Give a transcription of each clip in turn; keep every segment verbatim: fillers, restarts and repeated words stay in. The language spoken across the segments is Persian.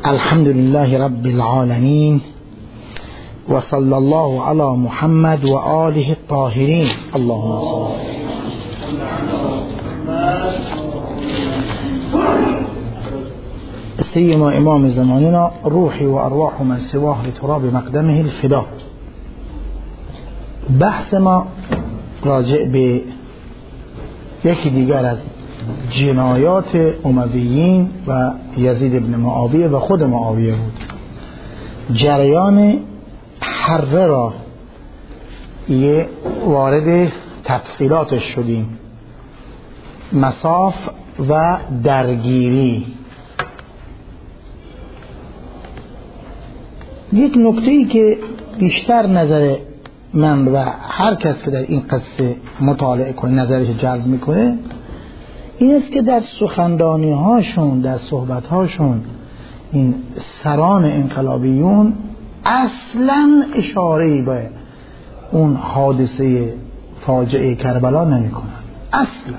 الحمد لله رب العالمين وصلى الله على محمد وآله الطاهرين. اللهم صل. سيما امام زماننا روحي وارواح من سواه لتراب مقدمه الفدا. بحث ما راجع به یکی دیگر از جنایات امویین و یزید ابن معاویه و خود معاویه بود. جریان حره را یه وارد تفصیلاتش شدیم، مصاف و درگیری. یک نکته‌ای که بیشتر نظر من و هر کس که در این قصه مطالعه کنه نظرش جلب میکنه این است که در سخنرانی هاشون، در صحبت هاشون این سران انقلابیون اصلا اشاره‌ای به اون حادثه فاجعه کربلا نمی کنن. اصلا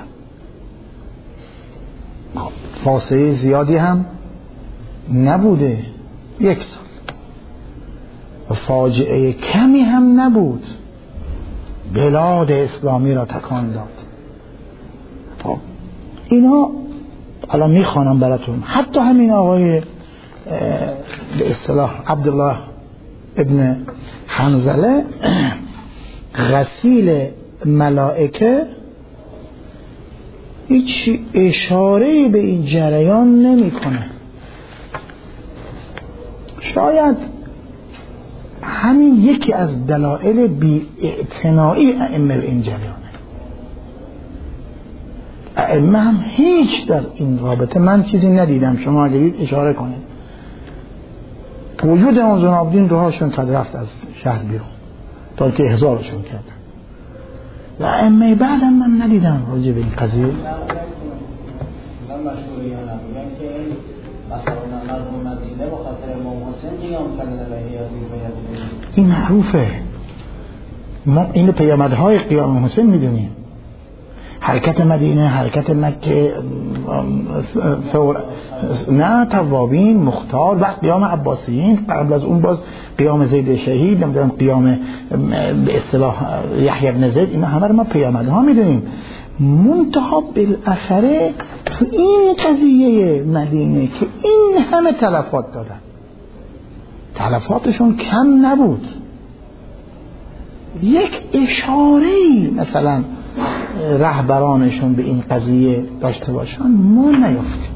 فاصله زیادی هم نبوده، یک سال، و فاجعه کمی هم نبود، بلاد اسلامی را تکان داد. خب اینا الان میخوانم براتون. حتی همین آقای به اصطلاح عبدالله ابن حنظله غسیل ملائکه هیچ اشاره به این جریان نمیکنه. شاید همین یکی از دلایل بی‌اعتنایی ائمه به این جریانه. ائمه هم هیچ در این رابطه من چیزی ندیدم، شما اگه دید اشاره کنید. وجود امام زین العابدین روحاشون قد رفت از شهر بیرون تا که احضارشون کردن و ائمه بعد هم من ندیدم راجع به این قضیه. این معروفه، ما اینو پیامدهای قیام حسین میدونیم. حرکت مدینه، حرکت مکه، فور... نه توابین، مختار، بعد قیام عباسیین، قبل از اون باز قیام زید شهید، نمیدونم قیام به اصطلاح یحیی بن زید. اینا همه رو ما پیامدها میدونیم. منتها بالاخره تو این قضیه مدینه که این همه تلفات دادن، تلفاتشون کم نبود، یک اشاره‌ای مثلا رهبرانشون به این قضیه داشته باشن ما نیافتیم.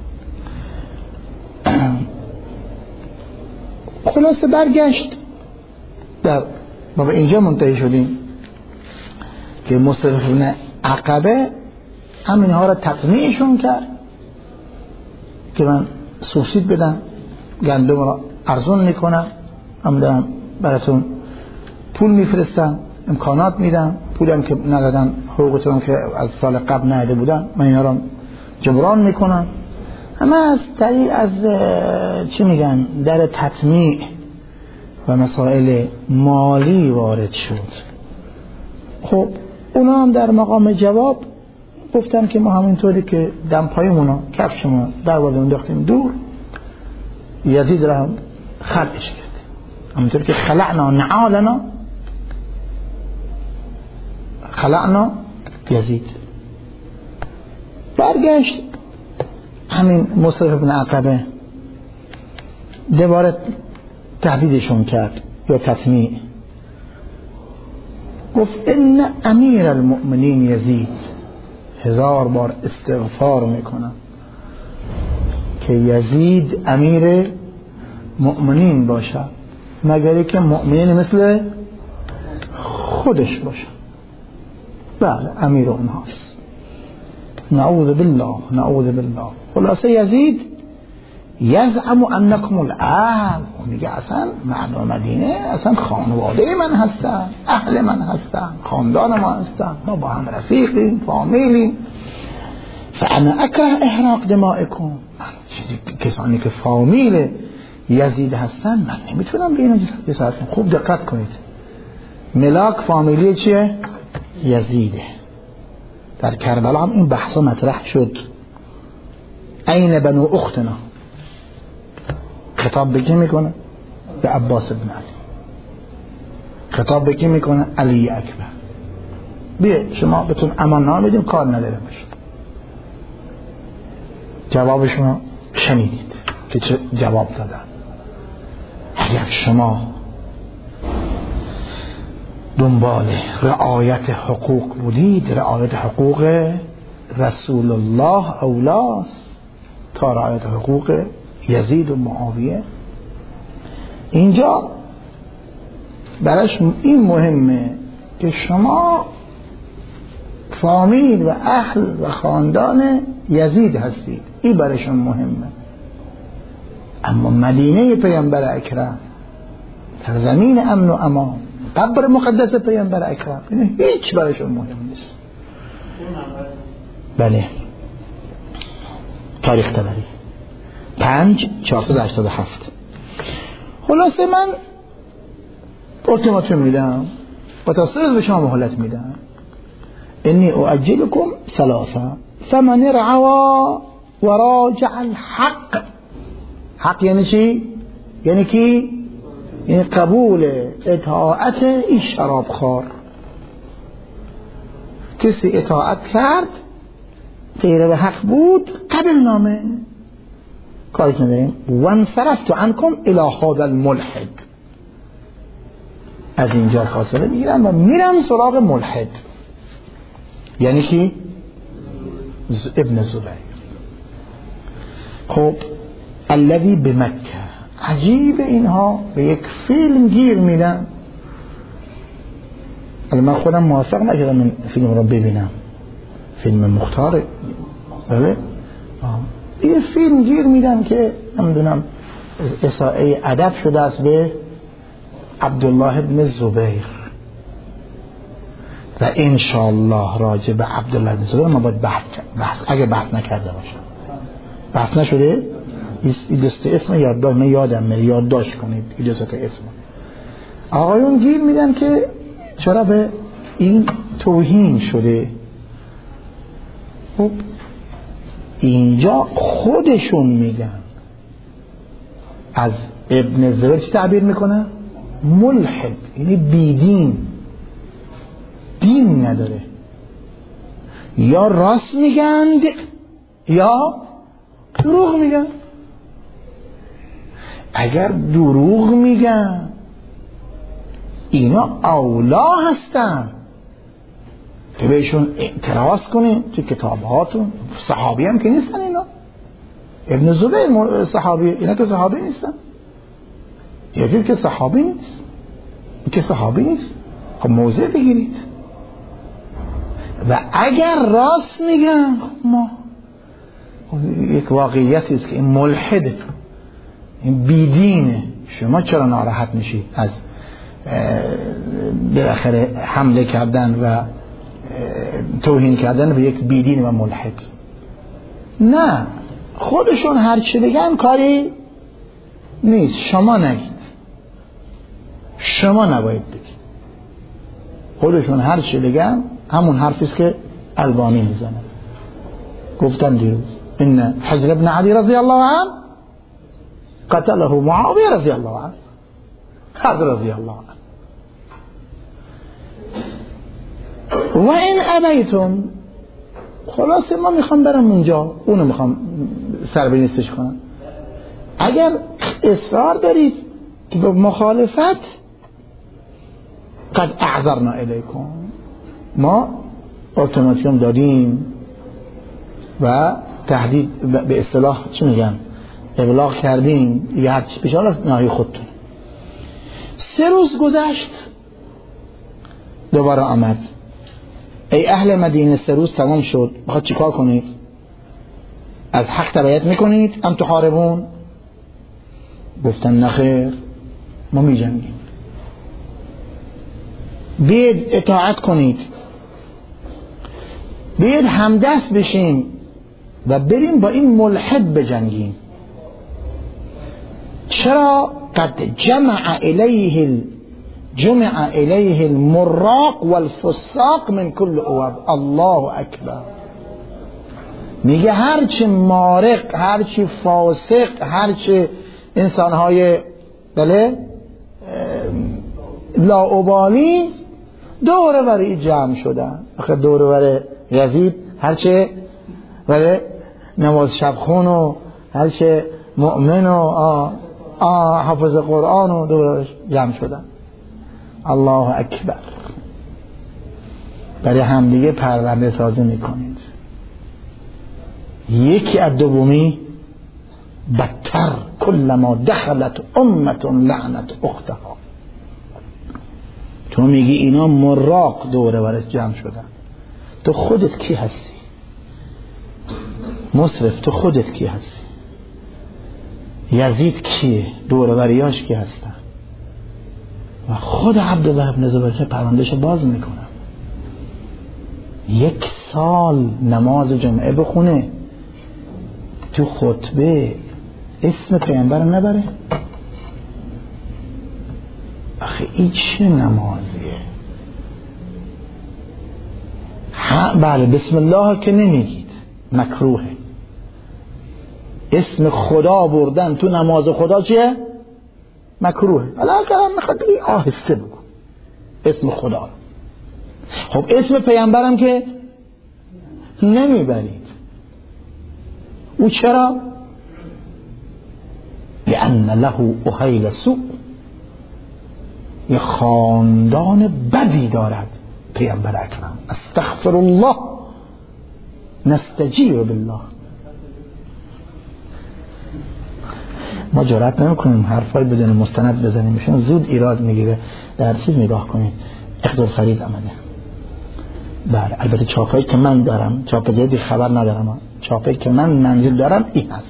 خلاصه برگشت در ما به اینجا منتهی شدیم که مصطفی بن عقبه همینها را تطمیعشون کرد که من سوسید بدم، گندم را ارزون میکنم، هم دارم براتون پول میفرستم، امکانات میدم، پولم که ندادن، حقوقتون که از سال قبل نداده بودن من اینا را جبران میکنم. همه از طریق از چی میگن در تطمیع و مسائل مالی وارد شد. خب اونا هم در مقام جواب گفتن که ما همینطوری که دمپایمونو کفشمون در وارد انداختیم دور، یزید را هم خلعش کرد، همینطوری که خلعنا نعالنا خلعنا یزید. برگشت همین مصطفی بن عقبه دوباره تهدیدشون کرد یا تطمیع، گفت ان امیر المؤمنین یزید، هزار بار استغفار میکنم که یزید امیر مؤمنین باشد مگر که مؤمنین مثل خودش باشد. بله امیر اونهاست، نعوذ بالله نعوذ بالله. خلاصه یزید یزعم انکم الاهل، میگه اصلا مردم مدینه اصلا خانواده من هستن، اهل من هستن، خاندان ما هستن، ما با هم رفیقیم، فامیلیم. فانا اکره احراق دمائکم، چیزی کسانی که فامیل یزید هستن من نمیتونم به اینا جسارت کنم. خوب دقت کنید، ملاک فامیلی چیه؟ یزیده. در کربلا هم این بحثا مطرح شد، این بنو اختنا، خطاب به کی میکنه؟ به عباس ابن علی. خطاب به کی میکنه؟ علی اکبر. بیا شما بهتون اماننامه میدیم، کار نداره باشه. جواب شما شنیدید که چه جواب دادن. اگر شما دنبال رعایت حقوق بودید، رعایت حقوق رسول الله اولاست تا رعایت حقوق یزید و معاویه. اینجا براش این مهمه که شما فامیل و اهل و خاندان یزید هستید، این برایشون مهمه. اما مدینه پیامبر اکرم، سرزمین امن و امان، قبر مقدس پیامبر اکرم، این هیچ برایشون مهم نیست. بله. تاریخ تبری پنج چهارصد و هشتاد و هفت. خلاصه من التیماتوم میدم و تا سه روز به شما مهلت میدم. انی اؤجلکم ثلاثه فمن رعوا و راجع الحق. حق یعنی چی؟ یعنی کی؟ یعنی قبول اطاعت این شرابخوار. کسی اطاعت کرد، غیر به حق بود، قبل نامه، کارش نداریم. وانصرفت عنکم الی هذا الملحد. از اینجا فاصله میگیرم و میرم سراغ ملحد. یعنی کی؟ ابن زبیر. خب الذی بمکه. عجیب، اینها به یک فیلم گیر میدن. من خودم موافق نکردم این فیلم رو ببینم، فیلم مختار. بله این فیلم گیر میدن که نمیدونم اساءه ادب شده است به عبدالله ابن زبیر و انشاءالله راجع به عبدالله ابن زبیر ما باید بحث بحث اگه بحث نکرده باشم. بحث نشده؟ این دسته اسم یادداشت، من یادم میاد، یادداشت کنید این دسته اسم. آقایون گیر میدن که چرا به این توهین شده. خب اینجا خودشون میگن از ابن زبیر چی تعبیر میکنه؟ ملحد، یعنی بیدین، دین نداره. یا راست میگن یا دروغ میگن. اگر دروغ میگن اینا اولا هستن که بهشون اعتراض کنین تو کتابهاتون. صحابی هم که نیستن اینا. ابن زبیر صحابی، اینا که صحابی نیستن. یزید که صحابی نیست، این که صحابی نیست. خب موضع بگیرید. و اگر راست میگن ما یک واقعیتی است که این ملحده، این بیدینه، شما چرا ناراحت میشید از بالاخره حمله کردن و توهین کردن به یک بیدین و ملحد؟ نه، خودشون هر چی بگن کاری نیست. شما نگید، شما نباید بگید. خودشون هر چی بگن همون حرفیست که البانی میزنه. گفتن دیروز ان حجر ابن علی رضی الله عنه قتله معاویه رضی الله عنه، خد رضی الله عنه. و این ابیتم، خلاصه ما میخوام برم اونجا، اونو میخوام سر به نیستش کنم. اگر اصرار دارید که به مخالفت، قد اعذرنا الیکم، ما التیماتوم دادیم و تهدید به اصطلاح چی میگن ابلاغ کردیم، یه هرچی پیشان از نهایی خودتون. سه روز گذشت، دوباره آمد. ای اهل مدینه سه روز تمام شد، بخواد چیکار کنید؟ از حق تبعیت میکنید ام تحاربون؟ گفتن نخیر، ما می جنگیم. بیاید اطاعت کنید، بیاید همدست بشیم و بریم با این ملحد بجنگیم. چرا؟ قد جمع الیه جمع الیه المراق والفساق من كل اواب. الله اکبر. میگه هرچی مارق، هرچی فاسق، هرچی انسانهای بله لاابالی دور بری جمع شدن. آخه دور بر یزید هرچه بله نماز شبخون و هرچه مؤمن و آه آه حافظ قرآن و دورش جمع شدن. الله اکبر. برای همدیگه پرونده سازی میکنید. یکی از دومی بدتر کلما دخلت امت لعنت اختها. تو میگی اینا مراق دوره برش جمع شدن، تو خودت کی هستی؟ مصرف تو خودت کی هستی؟ یزید کیه؟ دوره بریاش کی هستن؟ و خود عبدالله ابن زبیر پروندهش باز میکنم. یک سال نماز جمعه بخونه، تو خطبه اسم پیامبر نبره. آخه این چه نمازیه؟ ها بله بسم الله که نمیگید، مکروهه. اسم خدا بردن تو نماز خدا چیه؟ مکروهه. حالا اگر هم میخواد بگی آهسته بگو اسم خدا رو. خب اسم پیامبرم که نمیبرید. او چرا؟ لأن له اهیل سوء، یه خاندان بدی دارد پیامبر اکرم. استغفر الله نستجیر بالله. ما جرأت نمیکنیم حرفای بدون مستند بزنیم، میشون زود ایراد میگیره. در چیز نگاه کنید، اقدار خرید امنه. بله البته چاپایی که من دارم، چاپ جدید خبر ندارم، چاپایی که من منزل دارم این هست: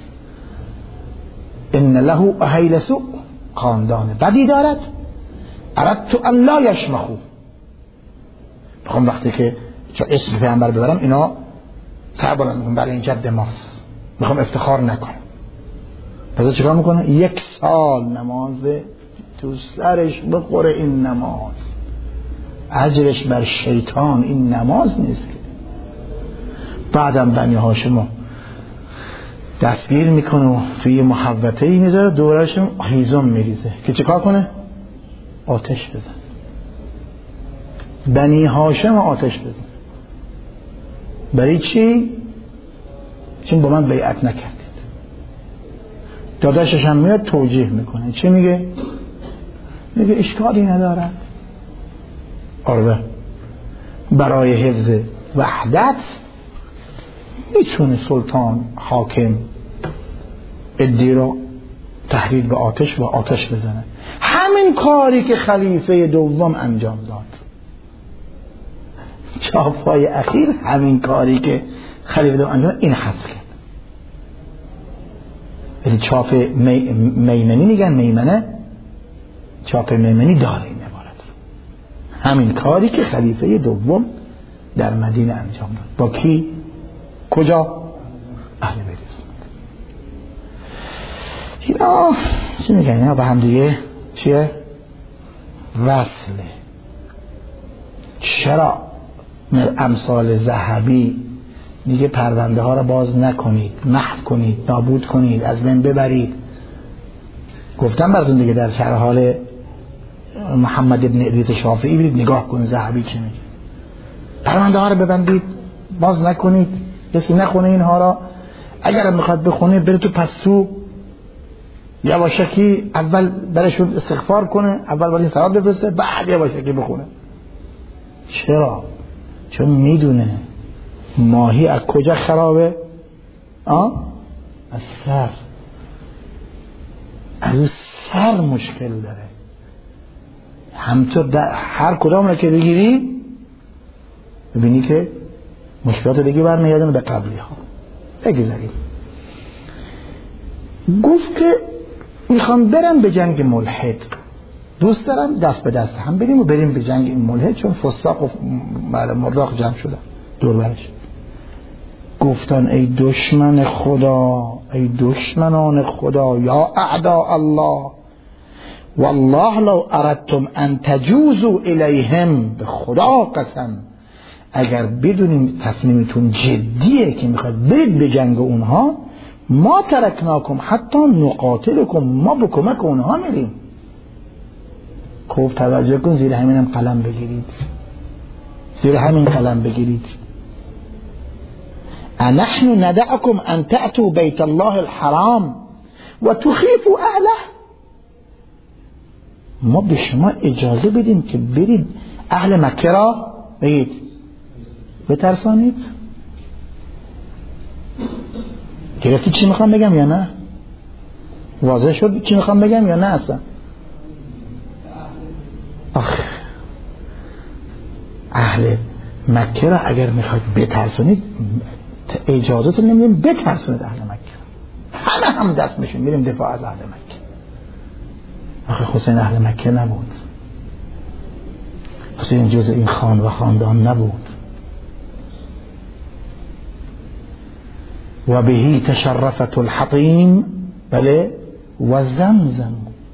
ان له اهیل سوء، خاندان بدی دارد. اردت ان لا یشمخو، بخوام وقتی که اسم پیامبر ببرم اینا سر بلند میکنم برای این جد ماست، میخوام افتخار نکنم. پس چیکار میکنه؟ یک سال نماز تو سرش بخوره. این نماز اجرش بر شیطان، این نماز نیست که. بعدم بنی هاشمو دستگیر میکنه و توی محوطه ای میذاره، دورشون هیزم میریزه که چیکار کنه؟ آتش بزن. بنی هاشم آتش بزن. برای چی؟ چون با من بیعت نکردید. داداشش هم میاد توجیه میکنه. چی میگه؟ میگه اشکالی ندارد. آره برای حفظ وحدت میتونه سلطان حاکم ادی رو تحریل به آتش و آتش بزنه. همین کاری که خلیفه دوم انجام داد. چاپای اخیر همین کاری که خلیفه دوم انجام داد این حذف کرد. یعنی چاپ می... میمنی میگن، میمنه چاپ میمنی داره این عبارت رو. همین کاری که خلیفه دوم در مدینه انجام داد. با کی؟ کجا؟ اهل بیت اسمت. اینا چی میگن؟ اینا با هم دیگه چیه؟ وصله. چرا امثال ذهبی میگه پرونده ها را باز نکنید، محو کنید، نابود کنید، از بین ببرید؟ گفتم براتون دیگه در شرح حال محمد ابن ادریس شافعی برید نگاه کنید ذهبی چی میگه. پرونده ها را ببندید، باز نکنید، کسی نخونه اینها را. اگر میخواد بخونه بره تو پستو یواشکی اول برشون استغفار کنه، اول برای ثواب بفرسته، بعد یواشکی بخونه. چرا؟ چون میدونه ماهی از کجا خرابه؟ آه؟ از سر. از سر مشکل داره. همطور در هر کدام را که بگیری ببینی که مشکلات دیگه برمیگردن به قبلی ها. بگذاریم. گفت که میخوام برم به جنگ ملحد، دوست دارم دست به دست هم بریم و بریم به جنگ این ملحد، چون فساق و مراق جمع شدن دور برش. گفتن ای دشمن خدا، ای دشمنان خدا، یا اعداء الله، والله لو اردتم ان تجوزوا الیهم، به خدا قسم اگر بدونیم تصمیمتون جدیه که میخواد برید به جنگ اونها، ما ترکناکم حتی نقاتلکم، ما به کمک اونها میریم. خوب توجه کن، زیر همینم قلم بگیرید، زیر همین قلم بگیرید. انحن ندعکم ان تأتوا بیت الله الحرام و تخیفوا اهله، ما به شما اجازه بدیم که برید اهل مکه را بگید بترسانید. گرفتی چی میخوام بگم یا نه؟ واضح شد چی میخوام بگم یا نه؟ اصلا آخ، اهل مکه را اگر میخواید بترسانید اجازهتون نمیدیم بترسانید اهل مکه. همه هم دست میشون میریم دفاع از اهل مکه. آخه حسین اهل مکه نبود، حسین جز این خان و خاندان نبود. و بهی تشرفت الحطیم، بله، و زمزم.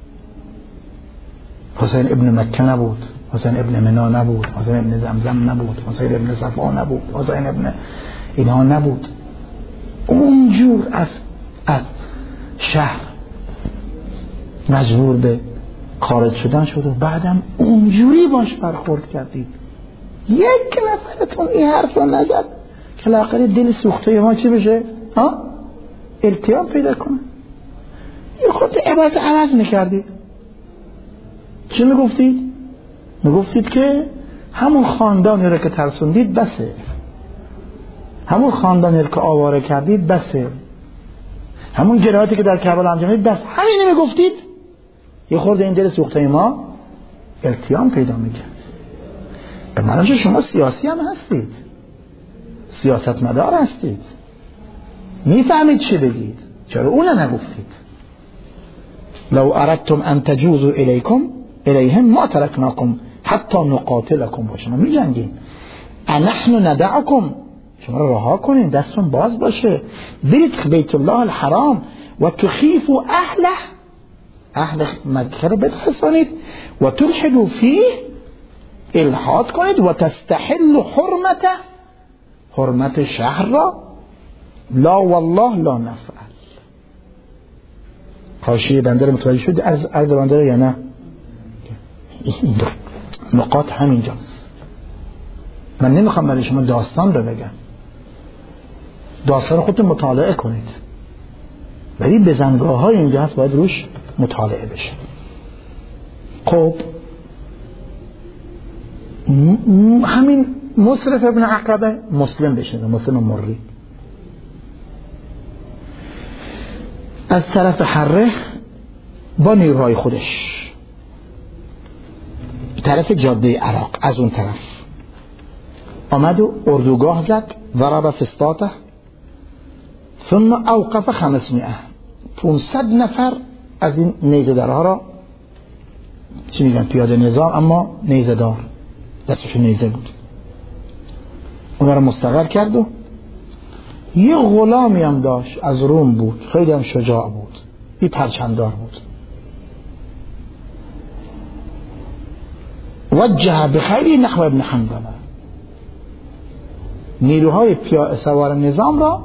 حسین ابن مکه نبود، حسین ابن منا نبود، حسین ابن زمزم نبود، حسین ابن صفا نبود، حسین ابن اینها نبود. اونجور از از شهر مجبور به خارج شدن شد و بعدم اونجوری باش برخورد کردید. یک نفرتون این حرف رو نزد که لااقل دل سوخته ما چی بشه؟ ها؟ التیام پیدا کنه. یه خود عبارت عوض میکردید. چی میگفتید؟ میگفتید که همون خاندانی رو که ترسوندید بسه، همون خاندانی رو که آواره کردید بسه، همون جنایاتی که در کربلا انجام دادید بس. همین میگفتید. یه خورده این دل سوخته ما التیام پیدا میکرد. به معنی شما سیاسی هم هستید، سیاستمدار هستید، میفهمید چی بگید، چرا اون نگفتید؟ لو اردتم ان تجوزوا الیکم الیهم ما ترکناکم حتی نقاتلکم، با شما میجنگیم. انحن ندعکم، شما رو رها کنین، دستون باز باشه، برید بیت الله الحرام و تخیفوا اهله، اهل مکه رو بترسانید، و تلحدوا فیه، الحاد کنید، و تستحل حرمته، حرمت شهر را. لا والله لا نفعل. حاشیه بنده رو متوجه شد از از بنده رو یا نه؟ نقاط همینجاست. من نمیخوام برای شما داستان رو بگم، داستان رو خودتون مطالعه کنید، ولی بزنگاه های اینجا هست باید روش مطالعه بشه. خب همین مصرف ابن عقبه مسلم بشه، مسلم مری از طرف حره با نیروهای خودش طرف جاده عراق، از اون طرف آمد و اردوگاه زد، ضرب فسطاطه ثم اوقف خمسمائه، پونصد نفر از این نیزه دارها را، چی میگن پیاده نظام اما نیزه دار، دستش نیزه بود، اونا را مستقر کرد. و یه غلامی هم داشت از روم بود، خیلی هم شجاع بود، این پرچمدار بود. وجه بخیلی نحو ابن حنظله، نیروهای پیاده سوار نظام را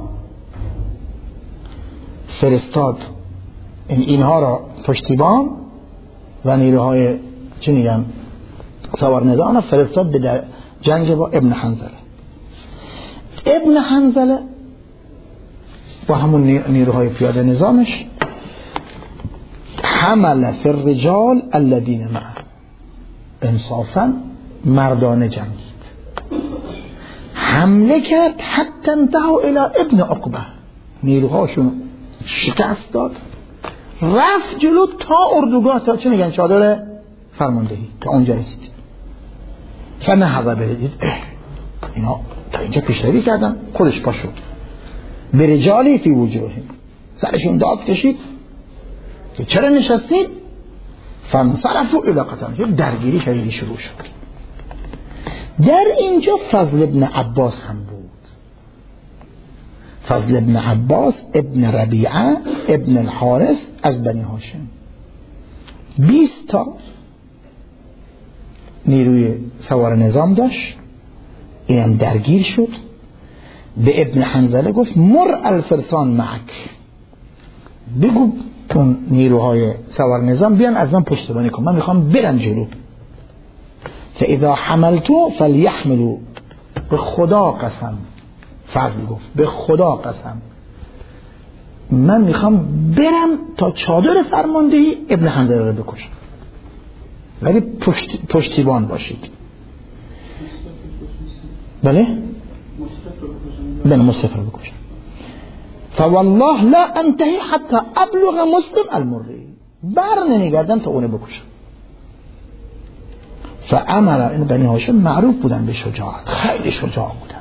فرستاد، این اینها را پشتیبان و نیروهای چی میگن سوار نظام را فرستاد به جنگ با ابن حنظله. ابن حنظله با همون نیروهای پیاده نظامش حمل فی الرجال الذین معه، انصافا مردانه جنگید، حمله کرد حتی انتهوا الی ابن عقبه، نیروهاشون شکست داد، رفت جلو تا اردوگاه، تا چه میگن چادر فرماندهی، تا اونجا رسید. فنهض برید اینا تا اینجا پیشروی کردن، خودش پا شد، برجالی فی وجوههم، سرشون داد کشید که چرا نشستید؟ فانصرفوا الی قتال، یک درگیری شدیدی شروع شد. در اینجا فضل ابن عباس هم بود، فضل ابن عباس ابن ربیعه ابن الحارث از بنی هاشم، بیست تا نیروی سوار نظام داشت. این هم درگیر شد، به ابن حنظله گفت مر الفرسان معک، بگو اون نیروهای سوار نظام بیان از من پشتیبانی کن، من میخوام برم جلو. فاذا حملتو فلیحملوا، به خدا قسم، فضل گفت به خدا قسم من میخوام برم تا چادر فرماندهی ابن حنظله رو بکشم، ولی پشت، پشتیبان باشید. بله بله مصطفی رو بکشم. فوالله لا انتهی حتی ابلغ مسلم المری، بر نمیگردم تا اونو بکشم. فامر، این بنی هاشم معروف بودن به شجاعت، خیلی شجاع بودن.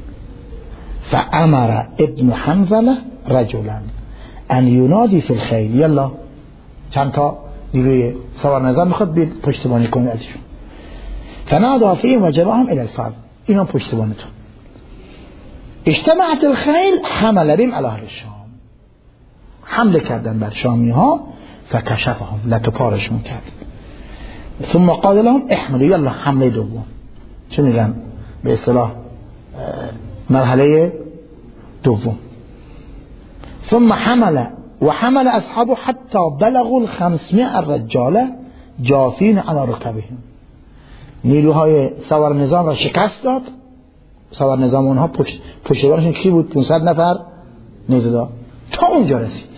فامر ابن حنظله رجلا ان ینادی فی الخیل، یلا چند تا نیروی سوار نظام میخواد بید پشتیبانی کنه ازشون. فنادى فیهم و جمعهم الی الفضل، اینا پشتیبانتون. اجتمعت الخیل حمل بهم علی اهل الشام، حمله کردن بر شامی ها. فکشفهم، لطو پارشون کرد. ثم قال لهم احملوا، یلا حمله دوم، چه میگن به اصطلاح مرحله دوم. ثم حمل و حمل اصحابه حتی بلغوا الخمسمائة رجاله جاثین علی رکبهم، نیروهای سوار نظام را شکست داد. سوار نظام اونها پشت پشتیبانشون کی بود؟ پانصد نفر نیزه، تا اونجا رسید.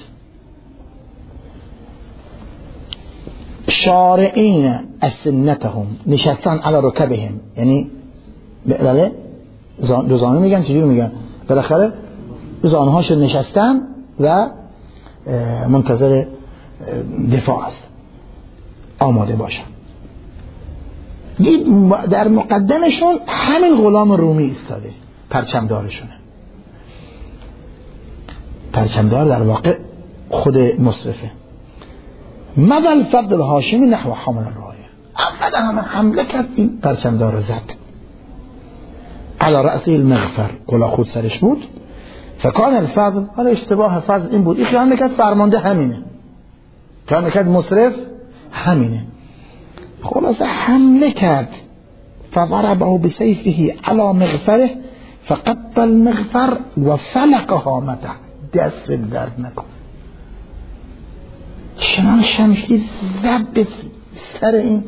شارعین اسنتهم، نشستن علی رکبهم، یعنی بله دو زانو میگن، چجوری میگن؟ بالاخره دو زانوهاش نشستن و منتظر دفاع است، آماده باشن. در مقدمشون همین غلام رومی ایستاده، پرچمدارشونه. پرچمدار در واقع خود مصرفه. مدى الفضل الهاشمی نحو حامل الرايه، اول همه حمله کرد، این پرچمدار رو زد. على رأسه المغفر، کلاه خود سرش بود. فکان الفضل، حالا اشتباه فضل این بود، این خیال میکرد فرمانده همینه، خیال میکرد مصرف همینه. خلاصه حمله کرد. فضربه بسیفه على مغفره فقط المغفر و فلق هامته، دست درد نکن. چنان شمشیر زد به سر این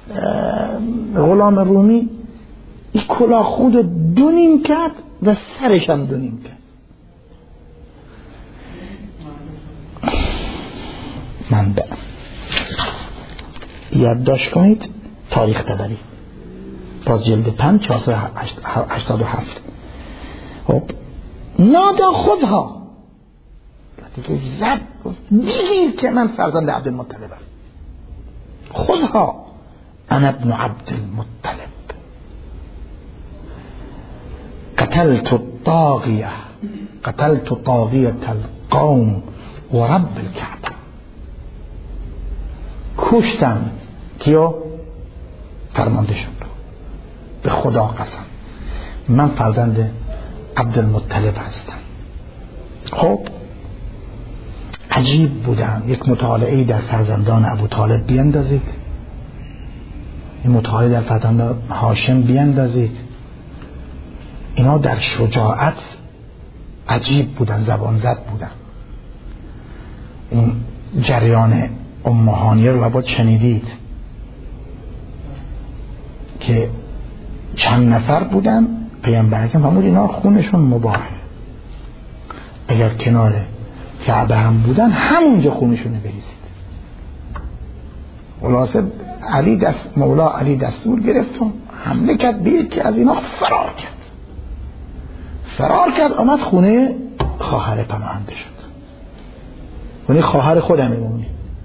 غلام رومی، این کلاه خود دو نیم کرد و سرش هم دو نیم کرد. منبع یادداشت کنید، تاریخ تبری، باز جلد پنج چهارصد و هشتاد و هفت. خب نادا خودها دیگه زد، بگیر که من فرزند عبدالمطلبم. خودها انا ابن عبدالمطلب قتلت الطاغیه قتلت طاغیه القوم و رب الكعبه، کشتم کیو؟ فرمانده شد. به خدا قسم من فرزند عبدالمطلب هستم. خب عجیب بودم. یک مطالعه در فرزندان ابو طالب بیندازید، این مطالعه در فرزندان هاشم بیندازید. اینا در شجاعت عجیب بودن، زبان زد بودن. اون جریان امهانیه رو باید شنیدید که چند نفر بودن، پیامبر اکرم فرمود اینا خونشون مباحه، اگر کنار کعبه هم بودن همونجا خونشون رو بریزید. خلاصه علی دست مولا علی دستور گرفت و حمله کرد به یکی از اینا، فرار کرد فرار کرد آمد خونه خواهر پناهنده شد، اونی خواهر خود امیرالمومنین.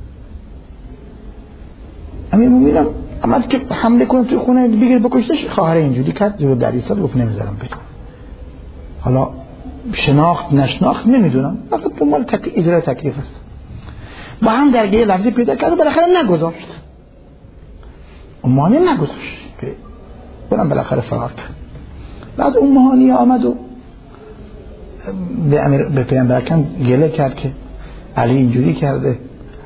امیرالمومنین آمد که حمله کنه توی خونه بگیر بکشتش، خواهر اینجوری کرد جلو در ایستاد، گفت نمیذارم بگم. حالا شناخت نشناخت نمیدونم، فقط دنبال تک... اجرای تکلیف است. با هم درگیری لفظی پیدا کرد و بالاخره نگذاشت، امهانی نگذاشت که برم، بالاخره فرار کرد. بعد امهانی آمد و به امیر به پیامبر اکرم گله کرد که علی اینجوری کرده.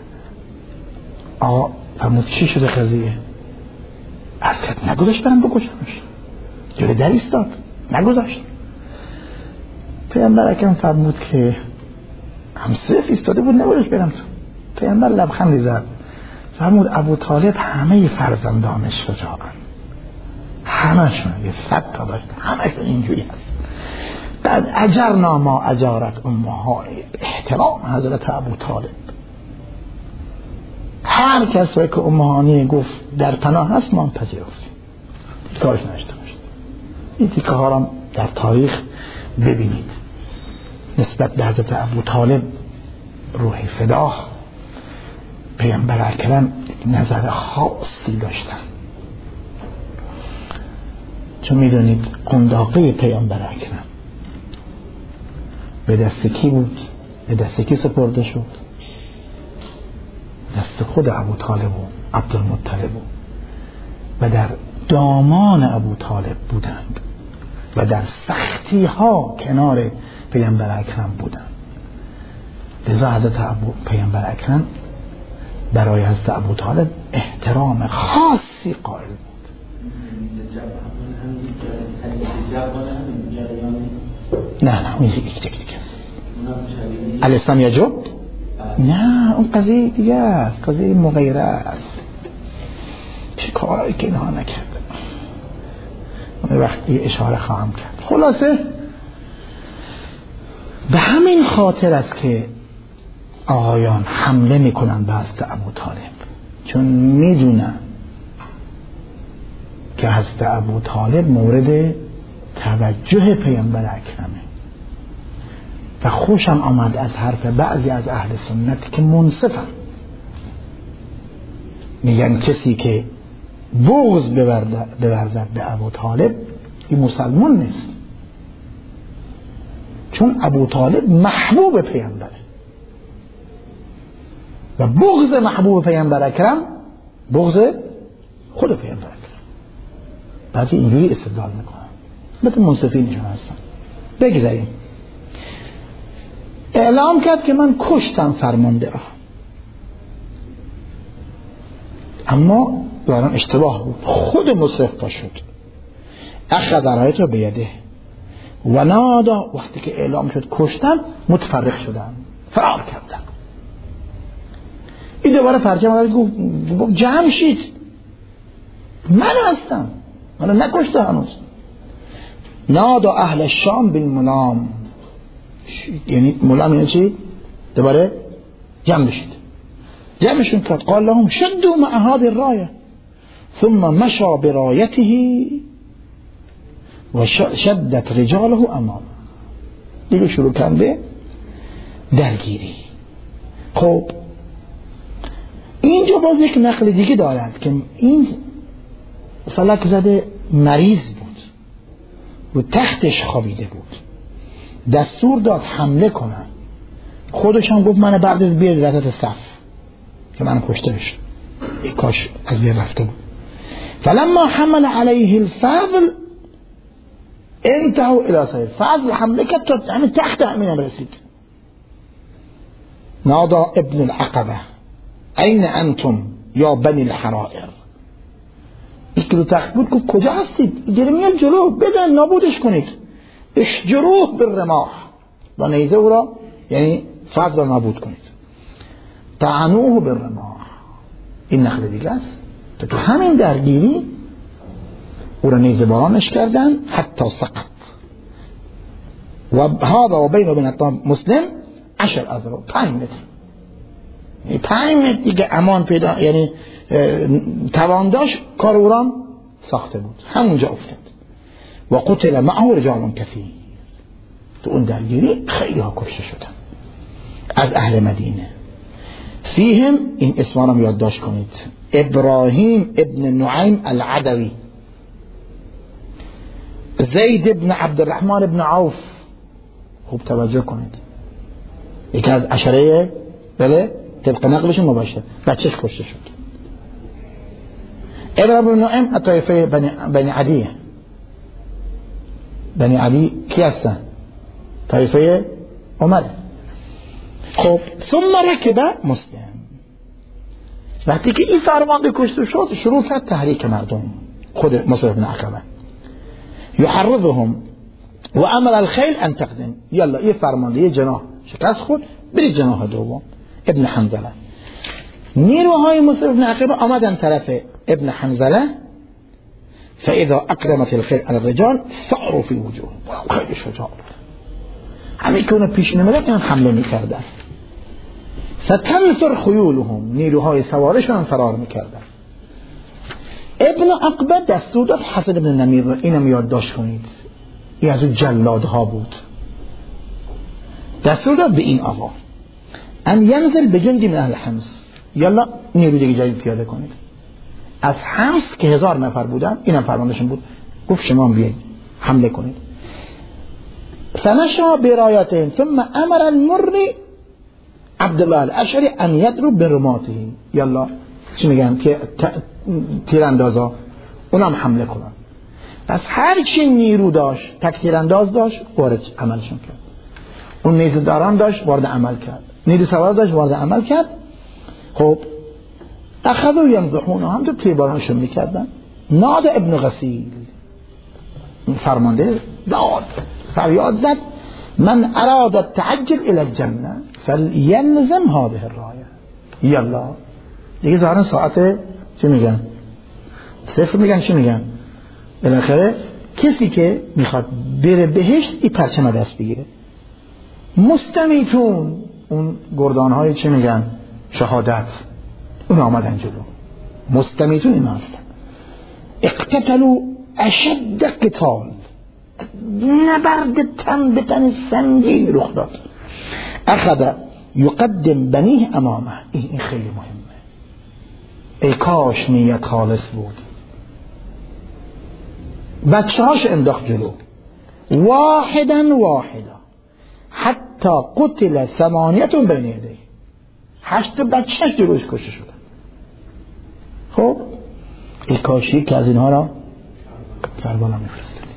آقا فرمود چی شده قضیه؟ عرض کرد نگذاشت برم بکشمش، جلوی در ایستاد نگذاشت. پیامبر اکرم فرمود که هم صرف ایستاده بود نبودش برم تو. پیامبر لبخندی زد فرمود ابو طالب همه فرزندانش شجاعن، همشون یه صد تا داشت، همشون اینجوری هست. بعد اجرنا ما اجارت امها، احترام حضرت ابو طالب. هر کسی که امهانی گفت در پناه هست ما هم پذیرفتیم، کارش نشته باشید. این تیکه ها را در تاریخ ببینید. نسبت به حضرت ابو طالب روح فدا پیامبر اکرم نظر خاصی داشتن، چون میدونید قنداقه پیامبر اکرم به دست کی بود؟ به دست کی سپرده شد؟ دست خود ابو طالب و عبدالمطلب بود و در دامان ابو طالب بودند و در سختی ها کنار پیامبر اکرم بودند. لذا حضرت ابو پیامبر اکرم برای حضرت ابو طالب احترام خاصی قائل بود. نه نه اون یک دیگه است. الاسلام یجب؟ نه اون قضیه دیگه است، قضیه مغیره است. چه کارایی که اینها نکرده اون وقتی اشاره خواهم کرد. خلاصه به همین خاطر است که آقایان حمله میکنن به حضرت ابو طالب، چون میدونن که حضرت ابو طالب مورد توجه پیامبر اکرمه و خوشم آمد از حرف بعضی از اهل سنت که منصفن، میگن کسی که بغض بورزد به ابو طالب این مسلمان نیست، چون ابو طالب محبوب پیامبره و بغض محبوب پیامبر اکرم بغض خود پیامبر اکرم. بعضی اینجوری استدلال میکنن، مثل منصفینشون هستن. بگذاریم. اعلام کرد که من کشتم فرمانده را، اما دارم اشتباه بود. خود مصرف پا شد، اخذ رایت را بیده و نادا، وقتی که اعلام شد کشتن متفرق شدن، فرار کردن. این دوباره پرچم آورد گفت جمع شید، من هستم، منو نکشته هنوز. نادا اهل شام بالملام، یعنی ملام یعنی چی؟ دوباره جمع بشید. جمعشون کرد. قال لهم شدوا مع هذه الرايه ثم مشى برايته و شدت رجاله امام. دیگه شروع کردن به درگیری. خب اینجا باز یک نقل دیگه دارد که این فلک زده مریض بود و تختش خوابیده بود، دستور داد حمله کنن، خودش هم گفت من بعد از بیاد وسط صف که من کشته بشم، ای کاش از بین رفته بود. فلما حمل علیه الفضل انتهوا الى صحیح، فضل حمله کرد تا همین تخت همین رسید. نادا ابن العقبه این انتم یا بنی الحرائر، یک دو تخت بود که کجا هستید؟ گرمیان جلو بدن نابودش کنید. اشجروه بالرماح، با نیزه او را یعنی فضل را نابود کنید. طعنوه بالرماح، این نقل دیگه است. تو همین درگیری او را نیزه بارانش کردن حتی سقط. و هذا و بین و بین مسلم عشر اذرع، پنج متر، پنج متر دیگه امان پیدا، یعنی توان داشت. کار او را ساخته بود، همونجا افتاد. و قتل معه رجال کثیر، تو اون درگیری خیلی ها کشته شدن از اهل مدینه. فیهم، این اسمان هم یادداشت کنید، ابراهیم ابن نعیم العدوی، زید ابن عبدالرحمن ابن عوف، خوب توجه کنید، یکی از عشره بله طبق نقلشون مباشر، بچهش کشته شد. ابراهیم ابن نعیم طایفه بنی, بنی عدیه. بنی عدی کی هستن؟ طایفه عمره. خب ثم رکب مسلم، وقتی که این فرمانده کشته شد شروع کرد تحریک مردم. خود مصعب بن عقبه یحرضهم و امر الخیل ان تقدم، یلا این فرمانده یه جناح شکست خورد، برید جناح دوم ابن حنظله. نیروهای مسلم ابن عقبه آمدن طرف ابن حنظله، فاذا اقدمت الخيل على الرجال ثاروا في وجوه، خیلی شجاع بود، همه که اونو پیش نمیدن اینا حمله میکردن. فتنفر خیولهم، نیروهای سوارشون فرار میکردن. ابن عقبه دستور داد حسن ابن نمیر رو اینم یادداشت کنید، این از اون جلادها بود. دستور داد به این آقا ان ینزل بجندی من اهل حمص، یلا نیرو دیگه جایی پیاده کنید از حمص که هزار نفر بودن، اینم فرمانشون بود، گفت شما بیایید حمله کنید. فنشا برایتهم ثم امر المری عبدالله الاشعری ان یضرب برماته، یلا چی میگن که تیراندازا اونم حمله کنن. پس هر چی نیرو داشت، تک تیرانداز داشت، وارد عملشون کرد. اون نیزه داران داشت، وارد عمل کرد. نیزه سوار داشت، وارد عمل کرد. خب اخذوا یمزحون، هم تو تیربارانشون میکردن. ناد ابن غسیل فرمانده داد فریاد زد من اراد التعجل الى الجنه فليلزم هذه الرايه. یلا دیگه ظاهرا ساعت چی میگن صفر میگن چی میگن بالاخره کسی که میخواد بره بهشت این پرچم دست بگیره. مستمیتون اون گردانهای چی میگن شهادت، اون آمدن جلو. مستمیتون این هستن. اقتتلوا اشد قتال، نبرد تن به تن سنگین رخ داد. اخذ یقدم بنیه امامه، این خیلی مهمه. ای کاش نیت خالص بود. بچه هاش انداخت جلو، واحدا واحدا حتی قتل ثمانیتون بین یدیه، هشت بچهش جلوش کشته شدن. خب ای کاش یک از اینها را کربلا میفرستدید،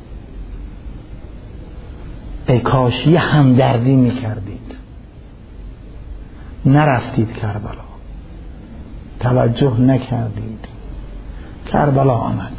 ای کاش یه همدردی میکردید، نرفتید کربلا، توجه نکردید. کربلا آمد،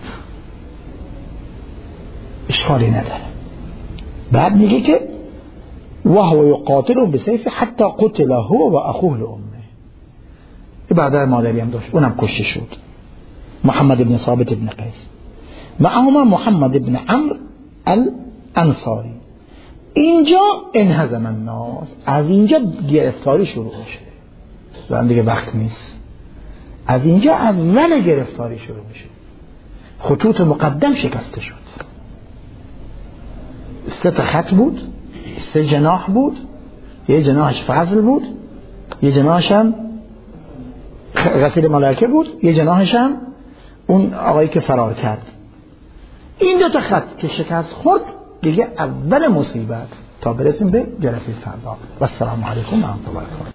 اشکالی نداره. بعد میگه که وهو یقاتل بسیف حتی قتل هو و اخوه لامه، برادر مادری هم داشت، اونم کشته شد. محمد ابن ثابت ابن قیس معهما محمد ابن عمرو الانصاری. اینجا انهزم الناس، از اینجا گرفتاری شروع میشه. الان دیگه وقت نیست، از اینجا اول گرفتاری شروع میشه. خطوط مقدم شکسته شد. سه تا خط بود، سه جناح بود، یه جناحش فضل بود، یه جناحش هم غسیل ملائکه بود، یه جناحش هم اون آقایی که فرار کرد. این دو تا خط که شکست خورد دیگه اول مصیبت تا برسیم به جلسه فردا. و السلام علیکم و رحمت الله.